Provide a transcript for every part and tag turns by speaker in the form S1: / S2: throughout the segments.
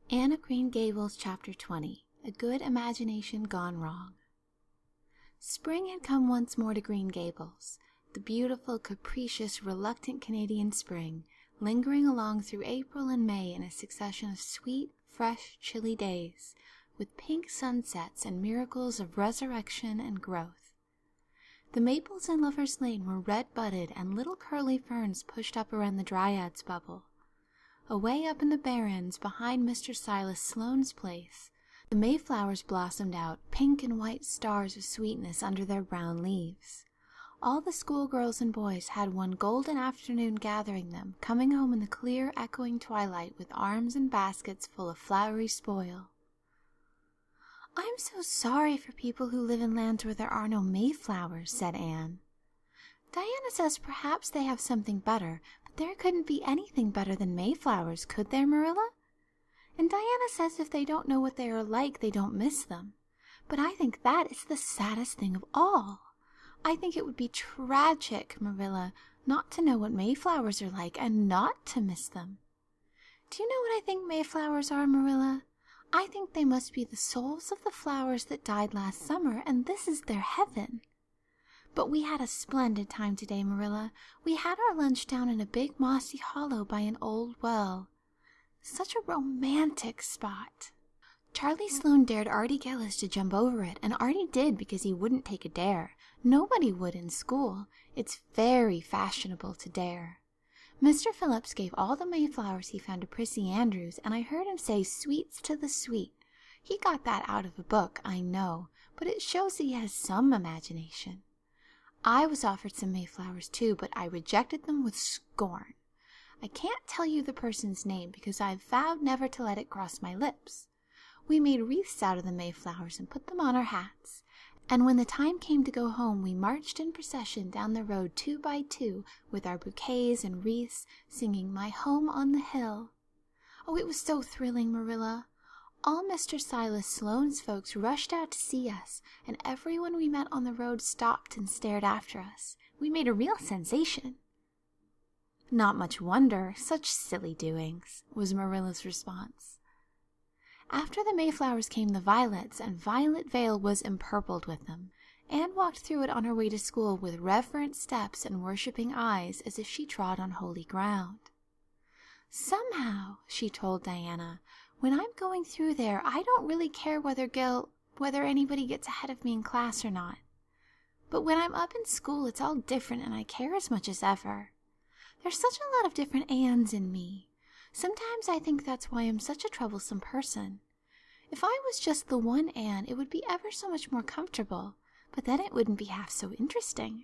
S1: Anne of Green Gables, Chapter 20. A Good Imagination Gone Wrong. Spring had come once more to Green Gables, the beautiful, capricious, reluctant Canadian spring, lingering along through April and May in a succession of sweet, fresh, chilly days, with pink sunsets and miracles of resurrection and growth. The maples in Lover's Lane were red-budded, and little curly ferns pushed up around the Dryad's bubble. Away up in the barrens, behind Mr. Silas Sloane's place, the mayflowers blossomed out, pink and white stars of sweetness under their brown leaves. All the schoolgirls and boys had one golden afternoon gathering them, coming home in the clear, echoing twilight with arms and baskets full of flowery spoil. "I'm so sorry for people who live in lands where there are no mayflowers," said Anne. "Diana says perhaps they have something better, but there couldn't be anything better than mayflowers, could there, Marilla? And Diana says if they don't know what they are like, they don't miss them. But I think that is the saddest thing of all. I think it would be tragic, Marilla, not to know what mayflowers are like and not to miss them. Do you know what I think mayflowers are, Marilla? I think they must be the souls of the flowers that died last summer, and this is their heaven. But we had a splendid time today, Marilla. We had our lunch down in a big mossy hollow by an old well. Such a romantic spot. Charlie Sloane dared Artie Gillis to jump over it, and Artie did because he wouldn't take a dare. Nobody would in school. It's very fashionable to dare. Mr. Phillips gave all the mayflowers he found to Prissy Andrews, and I heard him say sweets to the sweet. He got that out of a book, I know, but it shows he has some imagination. I was offered some mayflowers too, but I rejected them with scorn. I can't tell you the person's name because I've vowed never to let it cross my lips. We made wreaths out of the mayflowers and put them on our hats, and when the time came to go home, we marched in procession down the road 2 by 2 with our bouquets and wreaths, singing "My Home on the Hill." Oh, it was so thrilling, Marilla. All Mr. Silas Sloane's folks rushed out to see us, and everyone we met on the road stopped and stared after us. We made a real sensation. "Not much wonder, such silly doings," was Marilla's response. After the mayflowers came the violets, and Violet Vale was empurpled with them. Anne walked through it on her way to school with reverent steps and worshipping eyes as if she trod on holy ground. "Somehow," she told Diana, "when I'm going through there, I don't really care whether anybody gets ahead of me in class or not. But when I'm up in school, it's all different, and I care as much as ever. There's such a lot of different Annes in me. Sometimes I think that's why I'm such a troublesome person. If I was just the one Anne, it would be ever so much more comfortable, but then it wouldn't be half so interesting."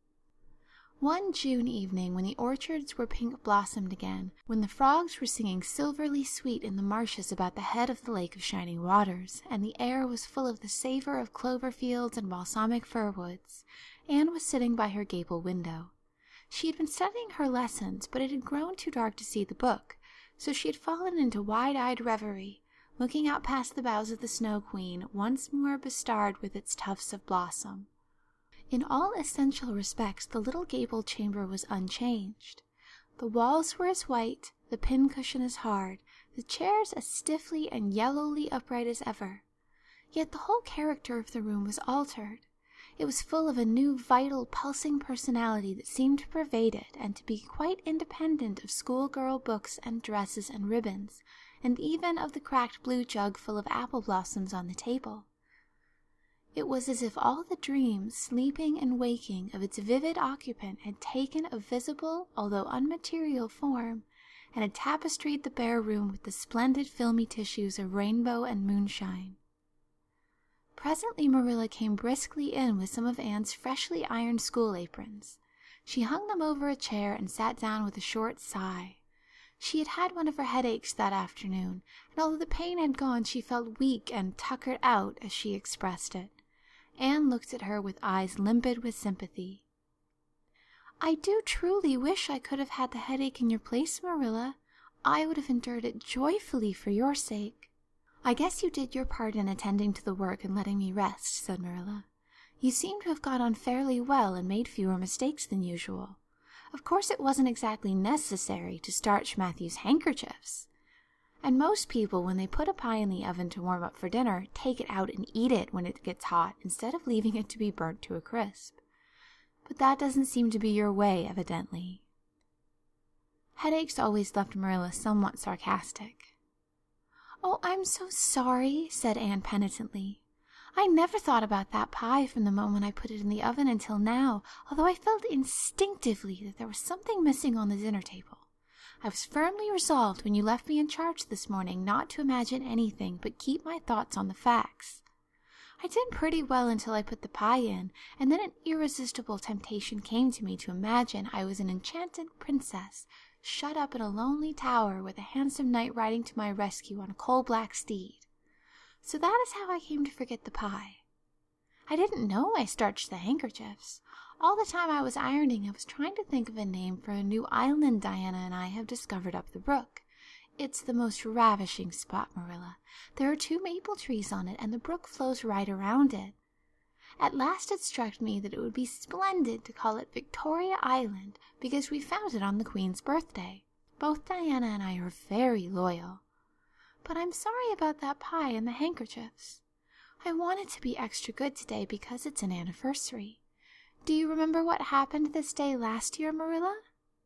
S1: One June evening, when the orchards were pink-blossomed again, when the frogs were singing silverly sweet in the marshes about the head of the Lake of Shining Waters, and the air was full of the savor of clover fields and balsamic fir woods, Anne was sitting by her gable window. She had been studying her lessons, but it had grown too dark to see the book, so she had fallen into wide-eyed reverie, looking out past the boughs of the Snow Queen, once more bestarred with its tufts of blossom. In all essential respects, the little gable chamber was unchanged. The walls were as white, the pincushion as hard, the chairs as stiffly and yellowly upright as ever. Yet the whole character of the room was altered. It was full of a new, vital, pulsing personality that seemed to pervade it and to be quite independent of schoolgirl books and dresses and ribbons, and even of the cracked blue jug full of apple blossoms on the table. It was as if all the dreams, sleeping and waking, of its vivid occupant had taken a visible, although unmaterial, form, and had tapestried the bare room with the splendid filmy tissues of rainbow and moonshine. Presently Marilla came briskly in with some of Anne's freshly ironed school aprons. She hung them over a chair and sat down with a short sigh. She had had one of her headaches that afternoon, and although the pain had gone, she felt weak and tuckered out, as she expressed it. Anne looked at her with eyes limpid with sympathy. "I do truly wish I could have had the headache in your place, Marilla. I would have endured it joyfully for your sake." "I guess you did your part in attending to the work and letting me rest," said Marilla. "You seem to have got on fairly well and made fewer mistakes than usual. Of course it wasn't exactly necessary to starch Matthew's handkerchiefs. And most people, when they put a pie in the oven to warm up for dinner, take it out and eat it when it gets hot, instead of leaving it to be burnt to a crisp. But that doesn't seem to be your way, evidently. Headaches always left Marilla somewhat sarcastic. "Oh, I'm so sorry," said Anne penitently. "I never thought about that pie from the moment I put it in the oven until now, although I felt instinctively that there was something missing on the dinner table. I was firmly resolved when you left me in charge this morning not to imagine anything but keep my thoughts on the facts. I did pretty well until I put the pie in, and then an irresistible temptation came to me to imagine I was an enchanted princess shut up in a lonely tower with a handsome knight riding to my rescue on a coal-black steed. So that is how I came to forget the pie. I didn't know I starched the handkerchiefs. All the time I was ironing, I was trying to think of a name for a new island Diana and I have discovered up the brook. It's the most ravishing spot, Marilla. There are 2 maple trees on it, and the brook flows right around it. At last it struck me that it would be splendid to call it Victoria Island, because we found it on the Queen's birthday. Both Diana and I are very loyal. But I'm sorry about that pie and the handkerchiefs. I wanted to be extra good today because it's an anniversary. Do you remember what happened this day last year, Marilla?"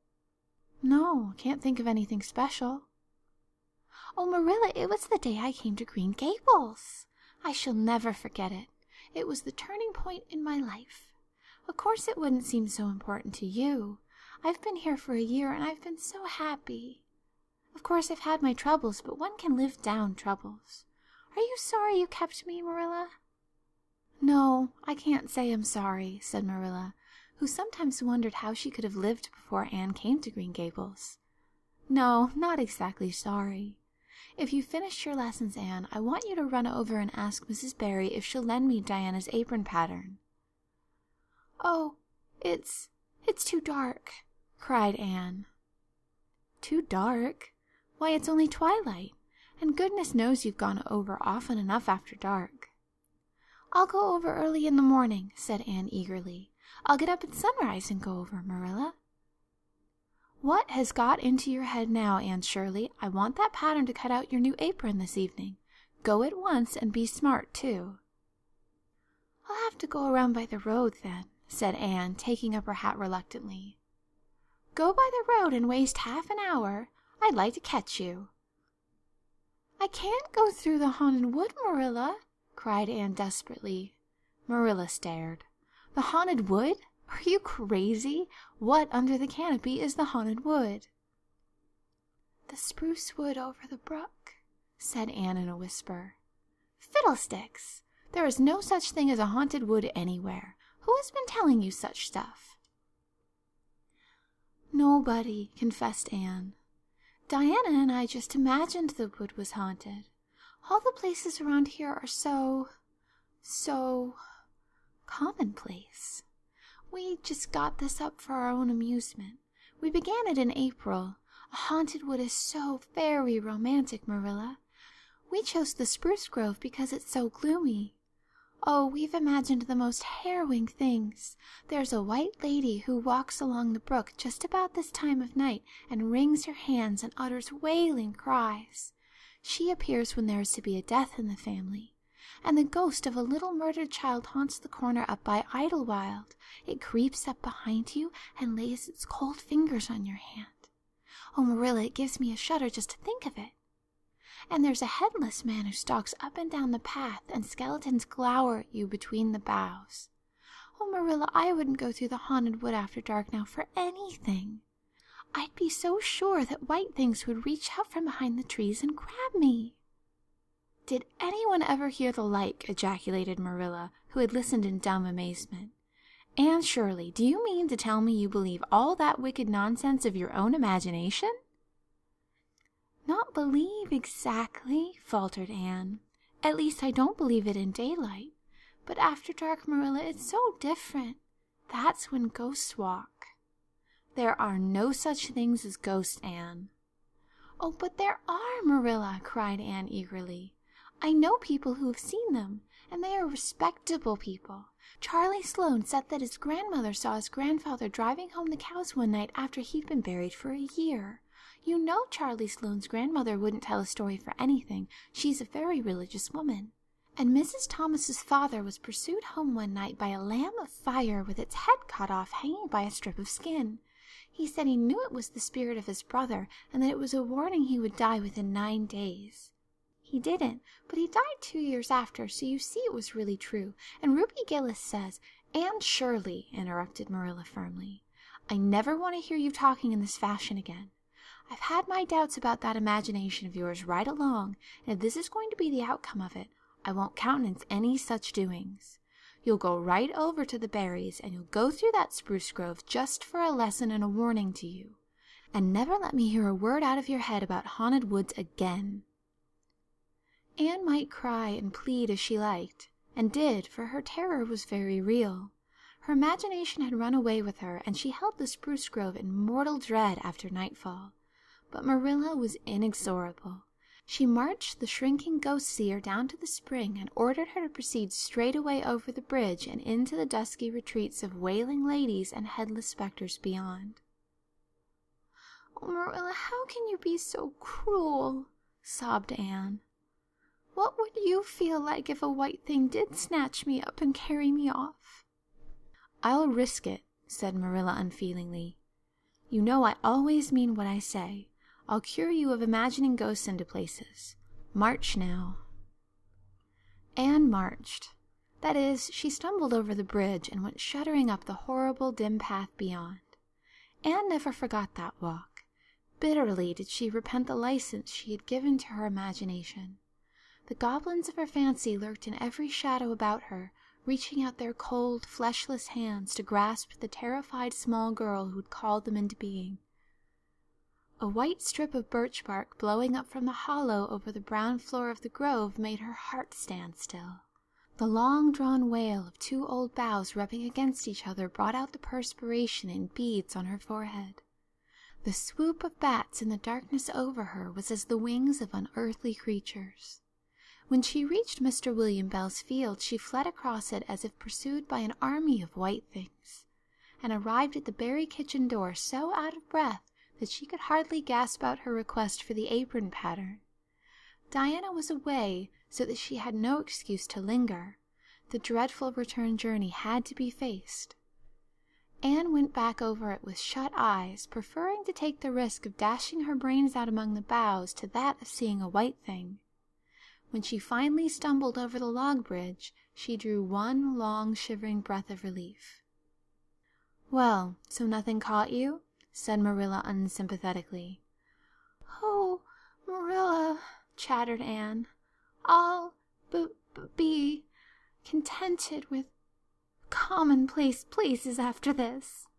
S1: "No, can't think of anything special." "Oh, Marilla, it was the day I came to Green Gables. I shall never forget it. It was the turning point in my life. Of course it wouldn't seem so important to you. I've been here for a year and I've been so happy. Of course I've had my troubles, but one can live down troubles. Are you sorry you kept me, Marilla?" "No, I can't say I'm sorry," said Marilla, who sometimes wondered how she could have lived before Anne came to Green Gables. "No, not exactly sorry. If you've finished your lessons, Anne, I want you to run over and ask Mrs. Barry if she'll lend me Diana's apron pattern." "Oh, it's too dark," cried Anne. "Too dark? Why, it's only twilight, and goodness knows you've gone over often enough after dark." "I'll go over early in the morning," said Anne eagerly. "I'll get up at sunrise and go over, Marilla." "What has got into your head now, Anne Shirley? I want that pattern to cut out your new apron this evening. Go at once and be smart, too." "I'll have to go around by the road, then," said Anne, taking up her hat reluctantly. "Go by the road and waste half an hour? I'd like to catch you." "I can't go through the haunted wood, Marilla," cried Anne desperately. Marilla stared. "The haunted wood? Are you crazy? What under the canopy is the haunted wood?" "The spruce wood over the brook," said Anne in a whisper. "Fiddlesticks! There is no such thing as a haunted wood anywhere. Who has been telling you such stuff?" "Nobody," confessed Anne. "Diana and I just imagined the wood was haunted. All the places around here are so commonplace. We just got this up for our own amusement. We began it in April. A haunted wood is so very romantic, Marilla. We chose the spruce grove because it's so gloomy. Oh, we've imagined the most harrowing things. There's a white lady who walks along the brook just about this time of night and wrings her hands and utters wailing cries. She appears when there is to be a death in the family. And the ghost of a little murdered child haunts the corner up by Idlewild. It creeps up behind you and lays its cold fingers on your hand. Oh, Marilla, it gives me a shudder just to think of it. And there's a headless man who stalks up and down the path, and skeletons glower at you between the boughs. Oh, Marilla, I wouldn't go through the haunted wood after dark now for anything. I'd be so sure that white things would reach out from behind the trees and grab me." "Did anyone ever hear the like?" ejaculated Marilla, who had listened in dumb amazement. "Anne Shirley, do you mean to tell me you believe all that wicked nonsense of your own imagination?" "Not believe exactly," faltered Anne. "At least I don't believe it in daylight. But after dark, Marilla, it's so different. That's when ghosts walk." "There are no such things as ghosts, Anne." "Oh, but there are, Marilla," cried Anne eagerly. "I know people who have seen them, and they are respectable people. Charlie Sloane said that his grandmother saw his grandfather driving home the cows one night after he'd been buried for a year. You know Charlie Sloane's grandmother wouldn't tell a story for anything. She's a very religious woman. And Mrs. Thomas's father was pursued home one night by a lamb of fire with its head cut off hanging by a strip of skin. He said he knew it was the spirit of his brother and that it was a warning he would die within 9 days. He didn't, but he died 2 years after, so you see it was really true. And Ruby Gillis says— Anne Shirley, interrupted Marilla firmly, I never want to hear you talking in this fashion again. I've had my doubts about that imagination of yours right along, and if this is going to be the outcome of it, I won't countenance any such doings. You'll go right over to the Barrys, and you'll go through that spruce grove just for a lesson and a warning to you. And never let me hear a word out of your head about haunted woods again. Anne might cry and plead as she liked, and did, for her terror was very real. Her imagination had run away with her, and she held the spruce grove in mortal dread after nightfall. But Marilla was inexorable. She marched the shrinking ghost seer down to the spring and ordered her to proceed straightway over the bridge and into the dusky retreats of wailing ladies and headless specters beyond. "Oh, Marilla, how can you be so cruel?" sobbed Anne. "What would you feel like if a white thing did snatch me up and carry me off?" "I'll risk it," said Marilla unfeelingly. "You know I always mean what I say. I'll cure you of imagining ghosts into places. March now." Anne marched. That is, she stumbled over the bridge and went shuddering up the horrible dim path beyond. Anne never forgot that walk. Bitterly did she repent the license she had given to her imagination. The goblins of her fancy lurked in every shadow about her, reaching out their cold, fleshless hands to grasp the terrified small girl who had called them into being. A white strip of birch bark blowing up from the hollow over the brown floor of the grove made her heart stand still. The long-drawn wail of 2 old boughs rubbing against each other brought out the perspiration in beads on her forehead. The swoop of bats in the darkness over her was as the wings of unearthly creatures. When she reached Mr. William Bell's field, she fled across it as if pursued by an army of white things, and arrived at the Barry kitchen door so out of breath that she could hardly gasp out her request for the apron pattern. Diana was away, so that she had no excuse to linger. The dreadful return journey had to be faced. Anne went back over it with shut eyes, preferring to take the risk of dashing her brains out among the boughs to that of seeing a white thing. When she finally stumbled over the log bridge, she drew one long, shivering breath of relief. "Well, so nothing caught you?" said Marilla unsympathetically. "Oh, Marilla," chattered Anne, "I'll be contented with commonplace places after this."